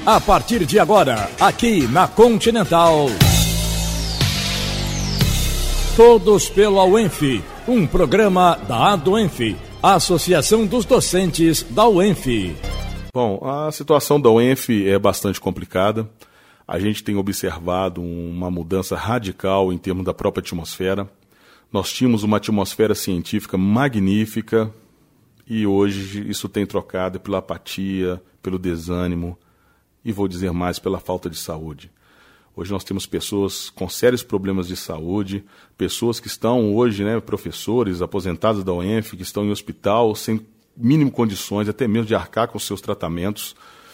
A partir de agora, aqui na Continental, Todos pela UENF, um programa da ADOENF, Associação dos Docentes da UENF. Bom, a situação da UENF é bastante complicada. A gente tem observado uma mudança radical em termos da própria atmosfera. Nós tínhamos uma atmosfera científica magnífica e hoje isso tem trocado pela apatia, pelo desânimo e, vou dizer mais, pela falta de saúde. Hoje nós temos pessoas com sérios problemas de saúde, pessoas que estão hoje, professores aposentados da UENF, que estão em hospital sem mínimo condições, até mesmo de arcar com seus tratamentos,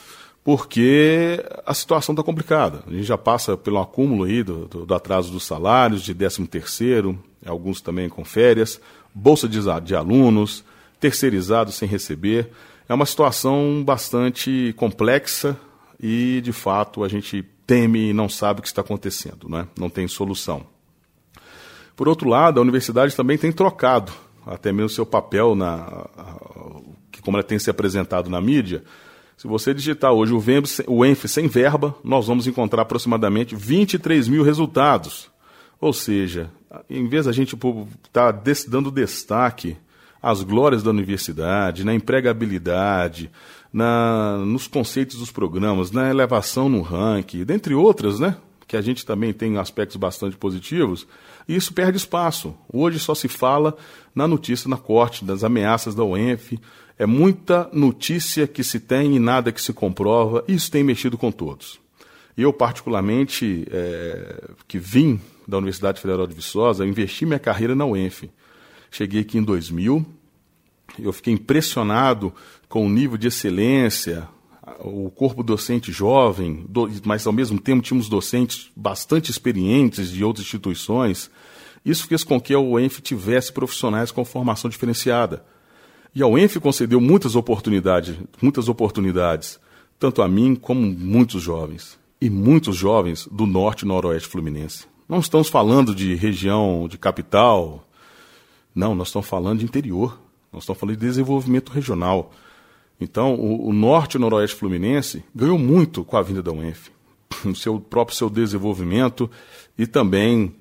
porque a situação está complicada. A gente já passa pelo acúmulo aí do atraso dos salários, de 13º, alguns também com férias, bolsa de alunos, terceirizados sem receber. É uma situação bastante complexa e, de fato, a gente teme e não sabe o que está acontecendo, não tem solução. Por outro lado, a universidade também tem trocado até mesmo seu papel, como ela tem se apresentado na mídia. Se você digitar hoje o ENF sem verba, nós vamos encontrar aproximadamente 23 mil resultados. Ou seja, em vez da gente estar dando destaque às glórias da universidade, na empregabilidade, nos conceitos dos programas, na elevação no ranking, dentre outras, que a gente também tem aspectos bastante positivos, e isso perde espaço. Hoje só se fala na notícia, na corte, das ameaças da UENF. É muita notícia que se tem e nada que se comprova, e isso tem mexido com todos. Eu, particularmente, que vim da Universidade Federal de Viçosa, investi minha carreira na UENF. Cheguei aqui em 2000, eu fiquei impressionado com o nível de excelência, o corpo docente jovem, mas ao mesmo tempo tínhamos docentes bastante experientes de outras instituições. Isso fez com que a UENF tivesse profissionais com formação diferenciada. E a UENF concedeu muitas oportunidades, tanto a mim como muitos jovens. E muitos jovens do norte e noroeste fluminense. Não estamos falando de região, de capital. Não, nós estamos falando de interior. Nós estamos falando de desenvolvimento regional. Então, o norte e o noroeste fluminense ganhou muito com a vinda da UENF. No seu desenvolvimento e também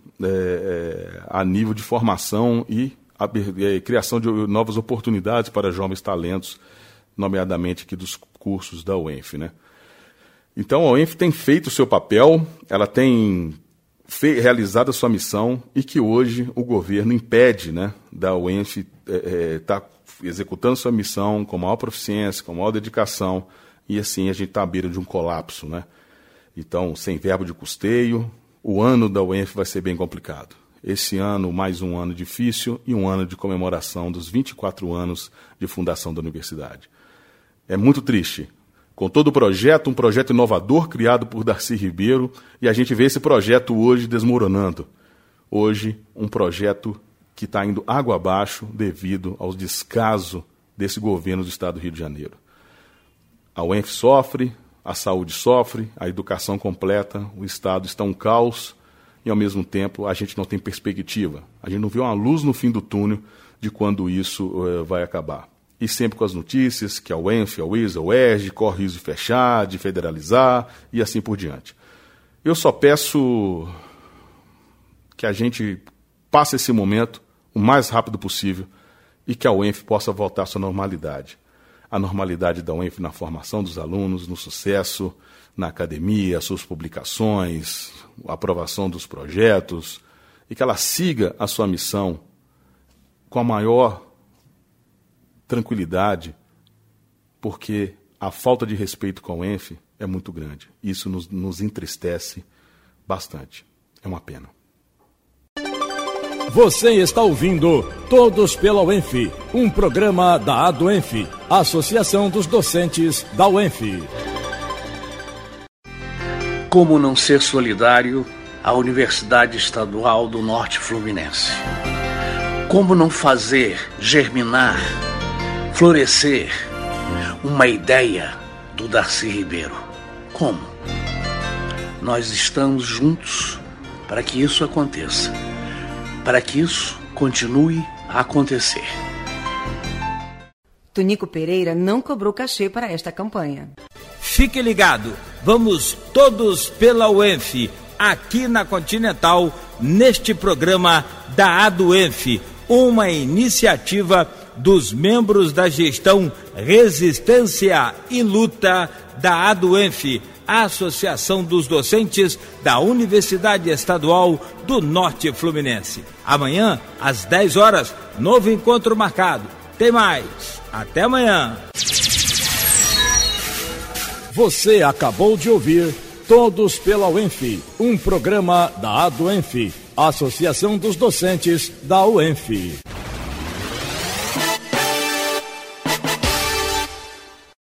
a nível de formação e criação de novas oportunidades para jovens talentos, nomeadamente aqui dos cursos da UENF. Então, a UENF tem feito o seu papel, ela tem realizado a sua missão e que hoje o governo impede da UENF estar executando sua missão com maior proficiência, com maior dedicação, e assim a gente está à beira de um colapso. Então, sem verbo de custeio, o ano da UENF vai ser bem complicado. Esse ano, mais um ano difícil e um ano de comemoração dos 24 anos de fundação da universidade. É muito triste. Com todo o projeto, um projeto inovador criado por Darcy Ribeiro, e a gente vê esse projeto hoje desmoronando. Hoje, um projeto que está indo água abaixo devido ao descaso desse governo do Estado do Rio de Janeiro. A UENF sofre, a saúde sofre, a educação completa, o Estado está um caos e, ao mesmo tempo, a gente não tem perspectiva. A gente não vê uma luz no fim do túnel de quando isso vai acabar. E sempre com as notícias que a UENF, a UIS, a UERJ corre risco de fechar, de federalizar e assim por diante. Eu só peço que a gente passe esse momento o mais rápido possível e que a UENF possa voltar à sua normalidade. A normalidade da UENF na formação dos alunos, no sucesso, na academia, as suas publicações, a aprovação dos projetos, e que ela siga a sua missão com a maior tranquilidade, porque a falta de respeito com a UENF é muito grande. Isso nos entristece bastante. É uma pena. Você está ouvindo Todos pela UENF, um programa da ADOENF, Associação dos Docentes da UENF. Como não ser solidário à Universidade Estadual do Norte Fluminense? Como não fazer germinar, florescer uma ideia do Darcy Ribeiro? Como? Nós estamos juntos para que isso aconteça. Para que isso continue a acontecer. Tonico Pereira não cobrou cachê para esta campanha. fique ligado, vamos todos pela UENF, aqui na Continental, neste programa da ADUENF, uma iniciativa dos membros da gestão Resistência e Luta da ADUENF, a Associação dos Docentes da Universidade Estadual do Norte Fluminense. Amanhã, às 10 horas, novo encontro marcado. Tem mais. Até amanhã. Você acabou de ouvir Todos pela UENF, um programa da ADUENF, Associação dos Docentes da UENF.